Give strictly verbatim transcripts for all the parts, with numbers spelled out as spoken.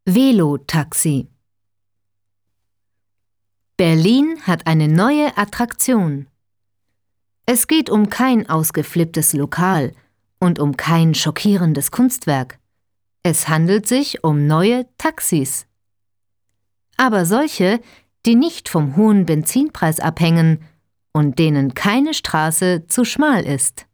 Velotaxi. Berlin hat eine neue Attraktion. Es geht um kein ausgeflipptes Lokal und um kein schockierendes Kunstwerk. Es handelt sich um neue Taxis. Aber solche, die nicht vom hohen Benzinpreis abhängen und denen keine Straße zu schmal ist.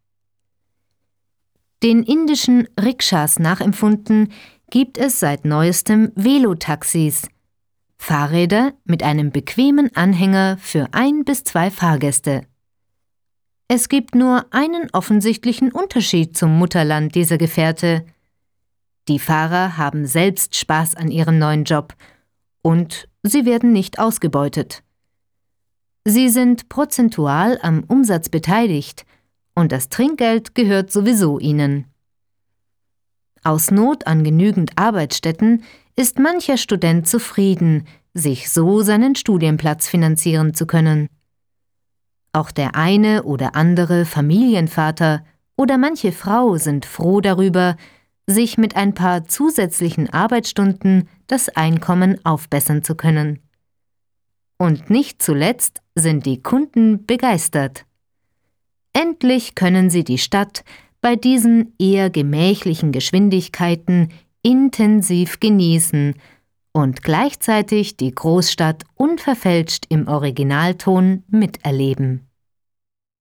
Den indischen Rikschas nachempfunden gibt es seit neuestem Velotaxis, Fahrräder mit einem bequemen Anhänger für ein bis zwei Fahrgäste. Es gibt nur einen offensichtlichen Unterschied zum Mutterland dieser Gefährte. Die Fahrer haben selbst Spaß an ihrem neuen Job und sie werden nicht ausgebeutet. Sie sind prozentual am Umsatz beteiligt und das Trinkgeld gehört sowieso ihnen. Aus Not an genügend Arbeitsstätten ist mancher Student zufrieden, sich so seinen Studienplatz finanzieren zu können. Auch der eine oder andere Familienvater oder manche Frau sind froh darüber, sich mit ein paar zusätzlichen Arbeitsstunden das Einkommen aufbessern zu können. Und nicht zuletzt sind die Kunden begeistert. Endlich können sie die Stadt bei diesen eher gemächlichen Geschwindigkeiten intensiv genießen und gleichzeitig die Großstadt unverfälscht im Originalton miterleben.